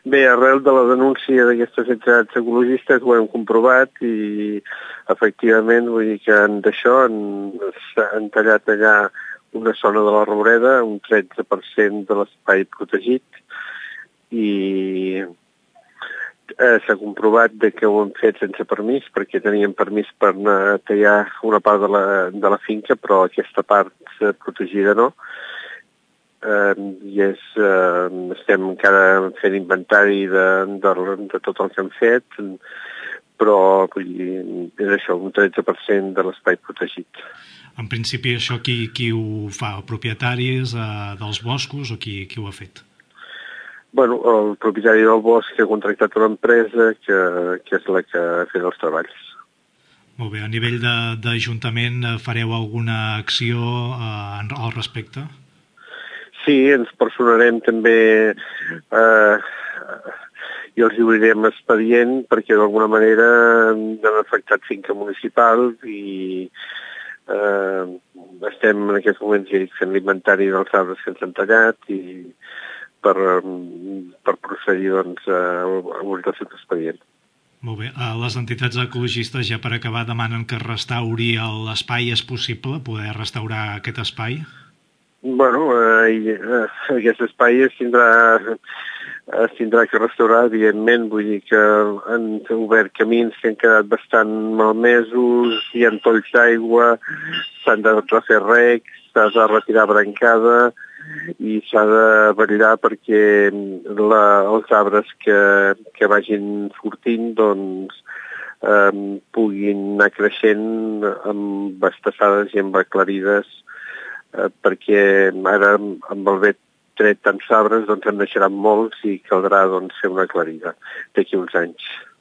Bé, arrel de la denúncia d'aquestes entitats ecologistes ho hem comprovat i efectivament vull dir que d'això han tallat allà una zona de la Roureda, un 13% de l'espai protegit i s'ha comprovat que ho han fet sense permís perquè tenien permís per anar a tallar una part de la finca, però aquesta part protegida no. I estem encara fent inventari de tot el que hem fet, però vull dir, és això, un 13% de l'espai protegit. En principi això qui ho fa? Propietaris dels boscos o qui ho ha fet? Bueno, el propietari del bosc ha contractat una empresa que és la que ha fet els treballs. Molt bé, a nivell d'Ajuntament fareu alguna acció al respecte? Sí, ens personarem també i els obrirem expedient perquè d'alguna manera han afectat finca municipal i estem en aquests moments fent l'inventari dels arbres que ens han tallat i per procedir doncs, a obrir el seu expedient. Molt bé. Les entitats ecologistes, ja per acabar, demanen que es restauri l'espai. És possible poder restaurar aquest espai? Bueno, aquest espai es tindrà que restaurar, evidentment. Vull dir que han obert camins que han quedat bastant malmesos, hi ha tolls d'aigua, s'han de refer recs, s'ha de retirar brancada i s'ha de vetllar perquè els arbres que vagin sortint doncs, puguin anar creixent amb bastassades i amb aclarides perquè ara amb el vet tret tants arbres doncs en naixeran molts i caldrà doncs, fer una aclarida d'aquí uns anys.